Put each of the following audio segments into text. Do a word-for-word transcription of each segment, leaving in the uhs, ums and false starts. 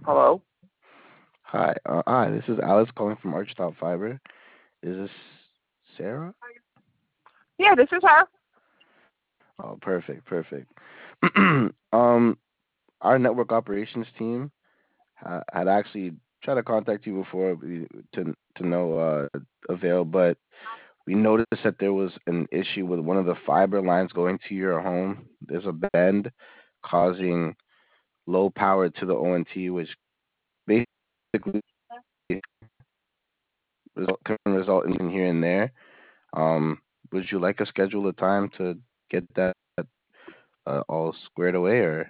Hello? Hi, uh, hi. This is Alice calling from Archtop Fiber. Is this Sarah? Yeah, this is her. Oh, perfect, perfect. um, our network operations team ha- had actually tried to contact you before we- to to no uh, avail, but we noticed that there was an issue with one of the fiber lines going to your home. There's a bend causing low power to the O N T, which basically result, can result in here and there. Um, would you like to schedule a time to get that uh, all squared away, or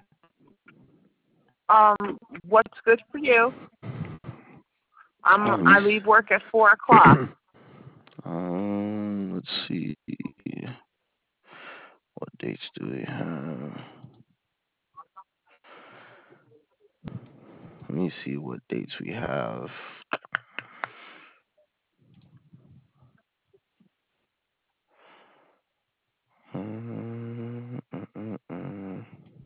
Um, what's good for you? oh, I'm let me I s- leave work at four o'clock. um, let's see, what dates do we have? Let me see what dates we have. Um, mm, mm, mm.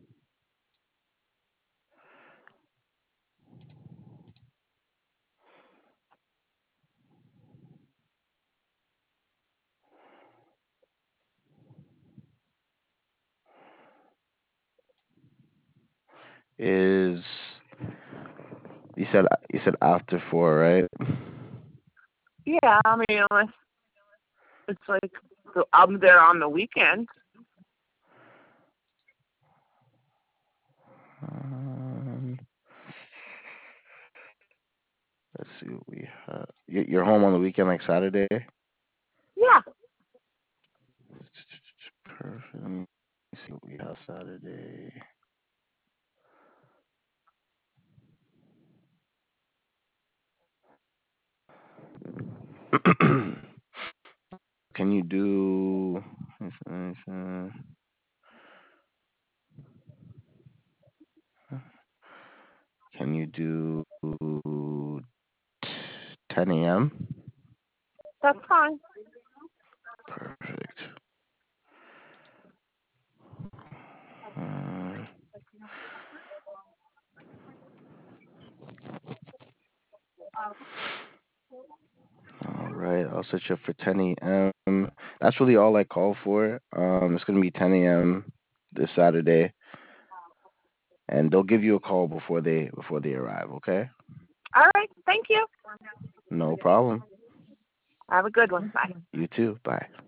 Is you said you said after four, right? Yeah, I mean, unless it's like the- I'm there on the weekend. Um, let's see what we have. You- You're home on the weekend, like Saturday. Yeah. Perfect. Let me see what we have Saturday. Can you do? Can you do ten a m? That's fine. Perfect. Uh, all right, I'll set you up for ten a m. That's really all I call for. Um, it's gonna be ten a m this Saturday, and they'll give you a call before they before they arrive. Okay? All right. Thank you. No problem. Have a good one. Bye. You too. Bye.